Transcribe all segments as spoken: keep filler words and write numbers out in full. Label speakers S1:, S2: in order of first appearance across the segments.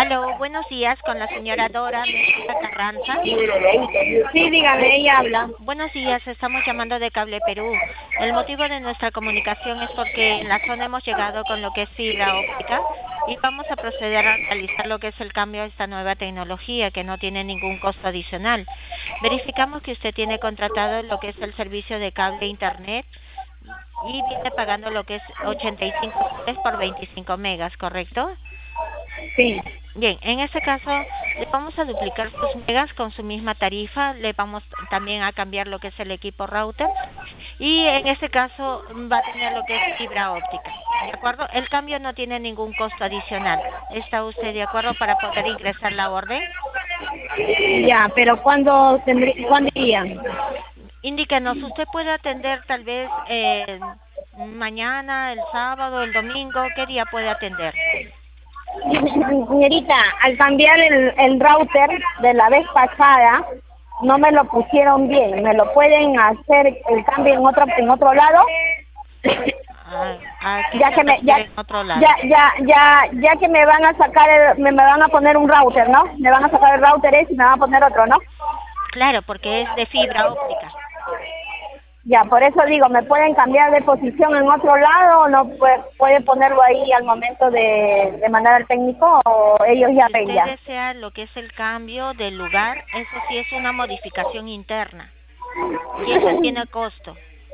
S1: Hello, buenos días con la señora Dora Mejía Carranza.
S2: Sí, dígame, ella habla.
S1: Buenos días, estamos llamando de Cable Perú. El motivo de nuestra comunicación es porque en la zona hemos llegado con lo que es fibra óptica y vamos a proceder a realizar lo que es el cambio a esta nueva tecnología que no tiene ningún costo adicional. Verificamos que usted tiene contratado lo que es el servicio de cable internet y viene pagando lo que es ochenta y cinco soles por veinticinco megas, ¿correcto?
S2: Sí.
S1: Bien, en este caso le vamos a duplicar sus megas con su misma tarifa, le vamos también a cambiar lo que es el equipo router y en este caso va a tener lo que es fibra óptica, ¿de acuerdo? El cambio no tiene ningún costo adicional. ¿Está usted de acuerdo para poder ingresar la orden?
S2: Ya, pero ¿cuándo tendría, cuándo irían?
S1: Indíquenos, usted puede atender tal vez eh, mañana, el sábado, el domingo, ¿qué día puede atender?
S2: Señorita, al cambiar el, el router de la vez pasada, no me lo pusieron bien. ¿Me lo pueden hacer el cambio en otro en otro lado?
S1: ¿A, a qué
S2: Ya
S1: se
S2: que me ya
S1: refiere en otro lado?
S2: ya ya ya ya que me van a sacar el, me, me van a poner un router, ¿no? Me van a sacar el router ese y me van a poner otro, ¿no?
S1: Claro, porque es de fibra óptica.
S2: Ya, por eso digo, ¿me pueden cambiar de posición en otro lado o no puede, puede ponerlo ahí al momento de, de mandar al técnico o ellos ya
S1: Si
S2: ven
S1: usted
S2: ya?
S1: desea lo que es el cambio del lugar, eso sí es una modificación interna. Y eso tiene costo.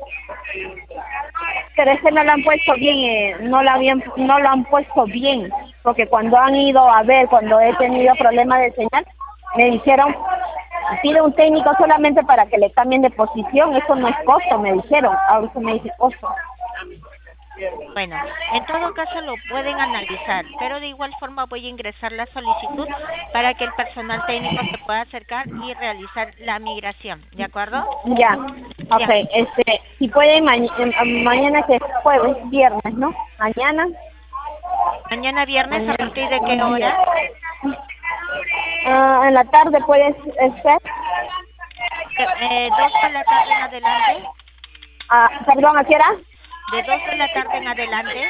S2: Pero es que no lo han puesto bien, eh, no lo habían, no lo han puesto bien, porque cuando han ido a ver, cuando he tenido problemas de señal, me dijeron, pide un técnico solamente para que le cambien de posición, eso no es costo, me dijeron, ahorita me dice costo.
S1: Bueno, en todo caso lo pueden analizar, pero de igual forma voy a ingresar la solicitud para que el personal técnico se pueda acercar y realizar la migración, ¿de acuerdo?
S2: Ya,
S1: Ya,
S2: ok, este, si pueden, ma mañana que es jueves, viernes, ¿no? Mañana.
S1: mañana viernes, ¿a
S2: Mañana.
S1: partir de qué hora?
S2: Ah, en la tarde puedes estar.
S1: De, eh, dos de la tarde en adelante.
S2: Ah, perdón, ¿a qué hora?
S1: De dos de la tarde en adelante.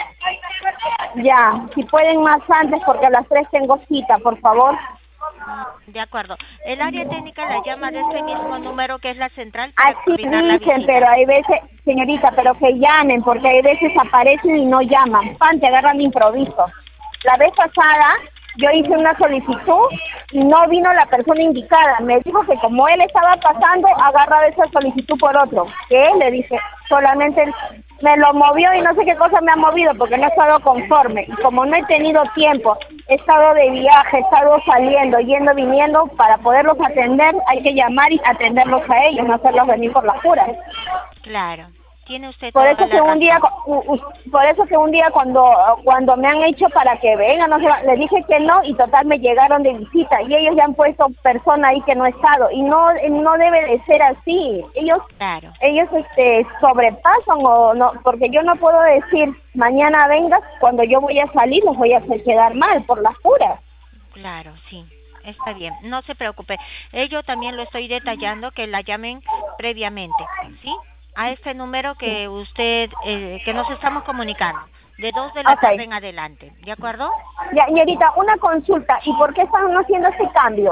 S2: Ya, si pueden más antes porque a las tres tengo cita, por favor.
S1: Mm, De acuerdo. El área técnica la llama de este mismo número que es la central para
S2: Así
S1: coordinar la
S2: dicen, pero
S1: visita.
S2: hay veces, señorita, pero que llamen, porque hay veces aparecen y no llaman. Pan, te agarran de improviso. La vez pasada yo hice una solicitud y no vino la persona indicada. Me dijo que como él estaba pasando, agarraba esa solicitud por otro. ¿Qué? Le dije, solamente él me lo movió y no sé qué cosa me ha movido porque no he estado conforme. Y como no he tenido tiempo, he estado de viaje, he estado saliendo, yendo, viniendo, para poderlos atender hay que llamar y atenderlos a ellos, no hacerlos venir por las puras.
S1: Claro. Tiene usted
S2: Por
S1: toda
S2: eso
S1: la
S2: que un día,
S1: razón.
S2: u- u- por eso que un día cuando cuando me han hecho para que vengan, no sé, le dije que no y total me llegaron de visita y ellos ya han puesto persona ahí que no ha estado y no no debe de ser así. Ellos
S1: Claro,
S2: ellos este sobrepasan o no, porque yo no puedo decir mañana vengas cuando yo voy a salir los voy a hacer quedar mal por las puras.
S1: claro, sí. Está bien. No se preocupe. Ello también lo estoy detallando que la llamen previamente, ¿sí? A este número que usted, eh, que nos estamos comunicando, de dos de la tarde
S2: Okay.
S1: en adelante, ¿de acuerdo?
S2: Ya, señorita, una consulta, ¿y por qué están haciendo este cambio?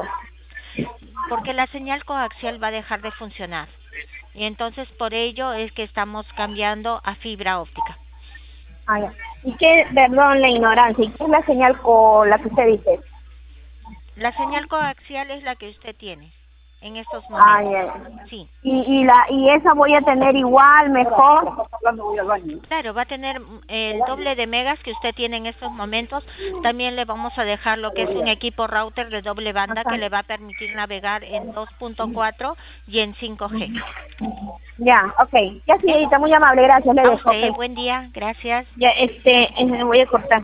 S1: Porque la señal coaxial va a dejar de funcionar. Y entonces por ello es que estamos cambiando a fibra óptica.
S2: Ah, ya. ¿Y qué, perdón la ignorancia, y qué es la señal con la que usted dice?
S1: La señal coaxial es la que usted tiene en estos
S2: Ah,
S1: momentos.
S2: ya.
S1: Sí,
S2: Y, y la y esa voy a tener igual, mejor.
S1: claro, va a tener mm, el doble de megas que usted tiene en estos momentos. También le vamos a dejar lo que es un equipo router de doble banda que
S2: Ajá.
S1: le va a permitir navegar en dos punto cuatro y en cinco G.
S2: Ya, okay. Ya
S1: ¿Ok?
S2: señorita, muy amable, gracias, le
S1: A
S2: dejo,
S1: usted,
S2: okay.
S1: buen día, gracias.
S2: Ya, este, eh, voy a cortar.